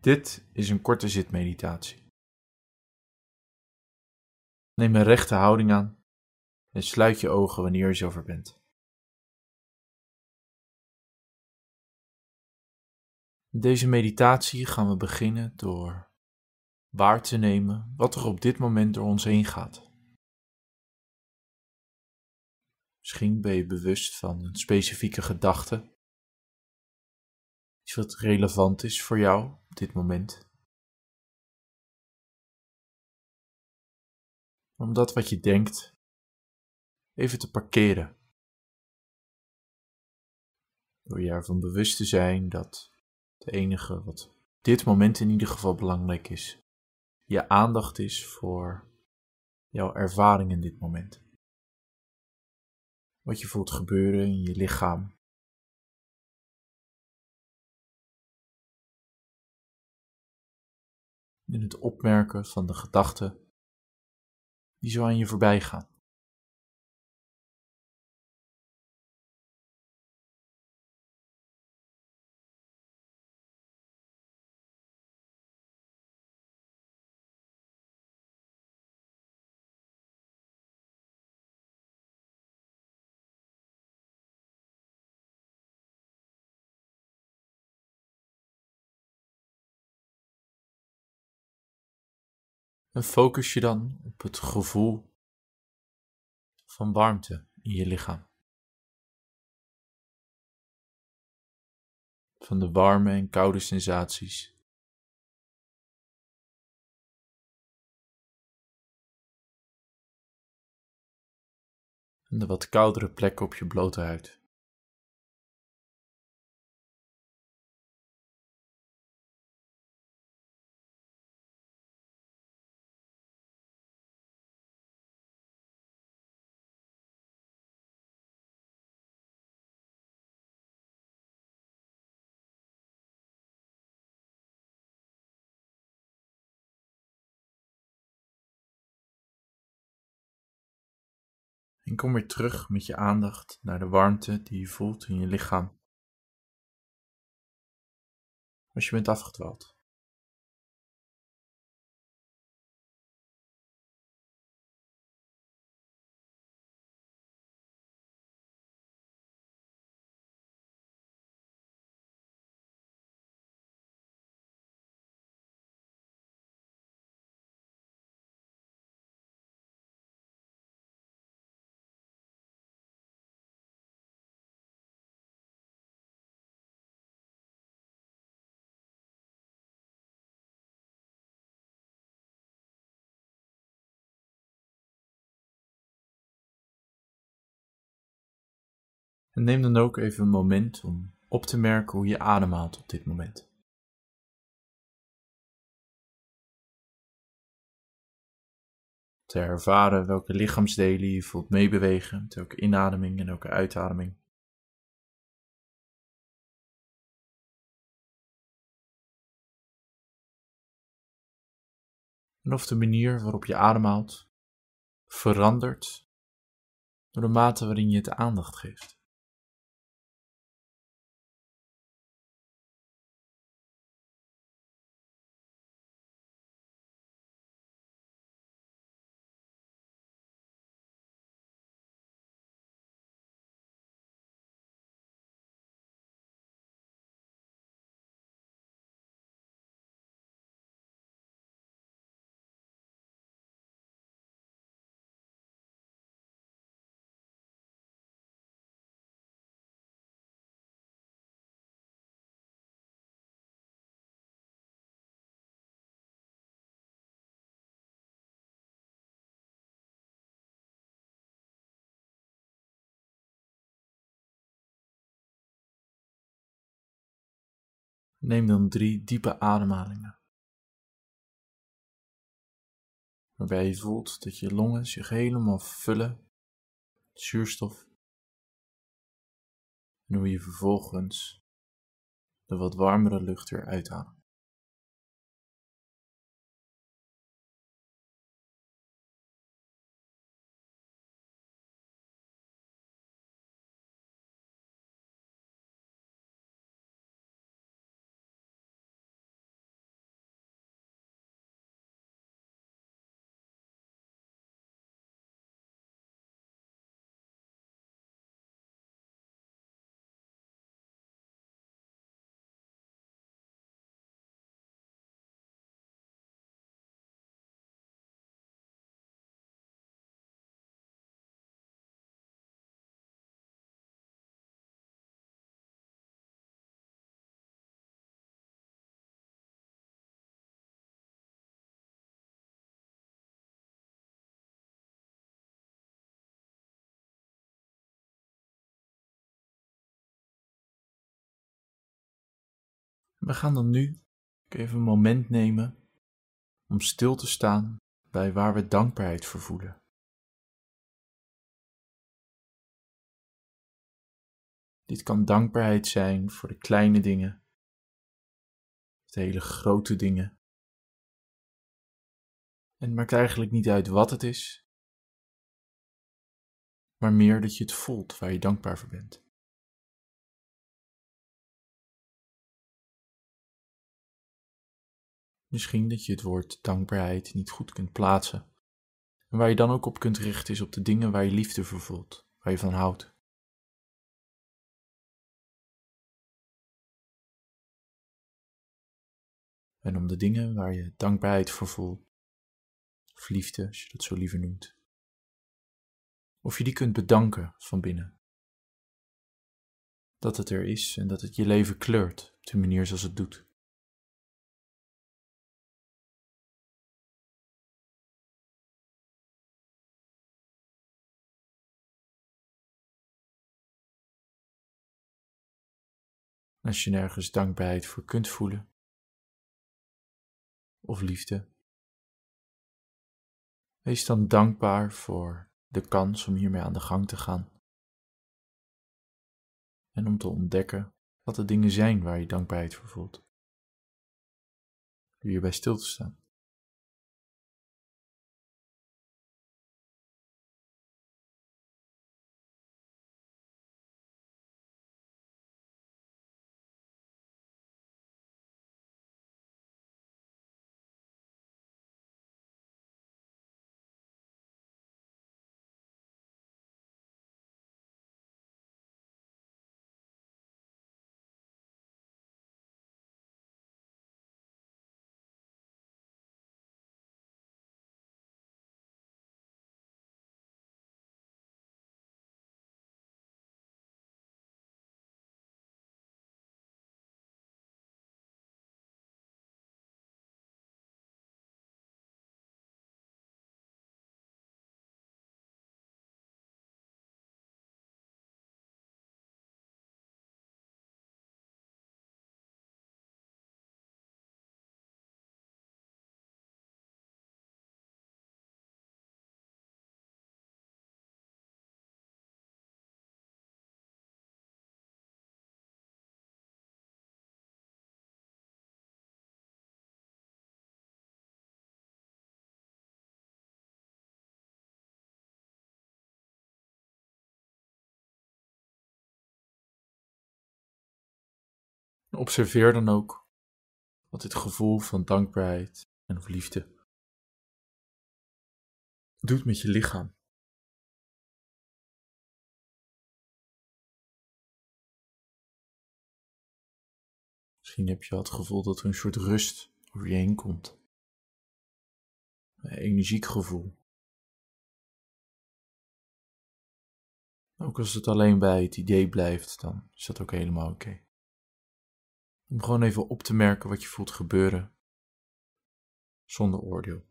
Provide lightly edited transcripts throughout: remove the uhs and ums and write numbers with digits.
Dit is een korte zitmeditatie. Neem een rechte houding aan en sluit je ogen wanneer je zover bent. In deze meditatie gaan we beginnen door waar te nemen wat er op dit moment door ons heen gaat. Misschien ben je bewust van een specifieke gedachte, iets wat relevant is voor jou op dit moment. Om dat wat je denkt even te parkeren. Door je ervan bewust te zijn dat het enige wat op dit moment in ieder geval belangrijk is, je aandacht is voor jouw ervaring in dit moment. Wat je voelt gebeuren in je lichaam. In het opmerken van de gedachten die zo aan je voorbij gaan. En focus je dan op het gevoel van warmte in je lichaam. Van de warme en koude sensaties. En de wat koudere plekken op je blote huid. En kom weer terug met je aandacht naar de warmte die je voelt in je lichaam. Als je bent afgedwaald. En neem dan ook even een moment om op te merken hoe je ademhaalt op dit moment. Te ervaren welke lichaamsdelen je voelt meebewegen, met elke inademing en elke uitademing. En of de manier waarop je ademhaalt verandert door de mate waarin je het aandacht geeft. Neem dan 3 diepe ademhalingen. Waarbij je voelt dat je longen zich helemaal vullen met zuurstof. En hoe je vervolgens de wat warmere lucht weer uitademt. We gaan dan nu even een moment nemen om stil te staan bij waar we dankbaarheid voor voelen. Dit kan dankbaarheid zijn voor de kleine dingen, de hele grote dingen. En het maakt eigenlijk niet uit wat het is, maar meer dat je het voelt waar je dankbaar voor bent. Misschien dat je het woord dankbaarheid niet goed kunt plaatsen. En waar je dan ook op kunt richten is op de dingen waar je liefde voor voelt, waar je van houdt. En om de dingen waar je dankbaarheid voor voelt, of liefde als je dat zo liever noemt. Of je die kunt bedanken van binnen. Dat het er is en dat het je leven kleurt op de manier zoals het doet. Als je nergens dankbaarheid voor kunt voelen, of liefde, wees dan dankbaar voor de kans om hiermee aan de gang te gaan. En om te ontdekken wat de dingen zijn waar je dankbaarheid voor voelt. Door hierbij stil te staan. En observeer dan ook wat dit gevoel van dankbaarheid en of liefde doet met je lichaam. Misschien heb je al het gevoel dat er een soort rust over je heen komt. Een energiek gevoel. Ook als het alleen bij het idee blijft, dan is dat ook helemaal oké. Om gewoon even op te merken wat je voelt gebeuren, zonder oordeel.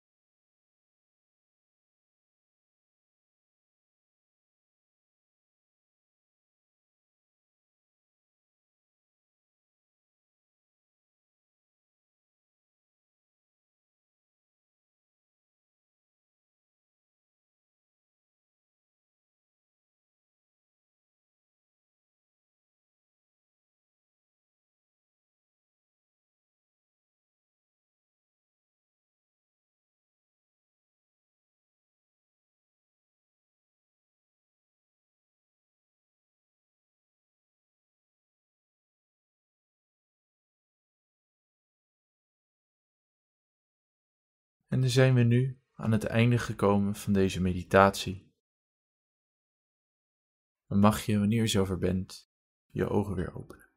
En dan zijn we nu aan het einde gekomen van deze meditatie. Dan mag je, wanneer je zover bent, je ogen weer openen.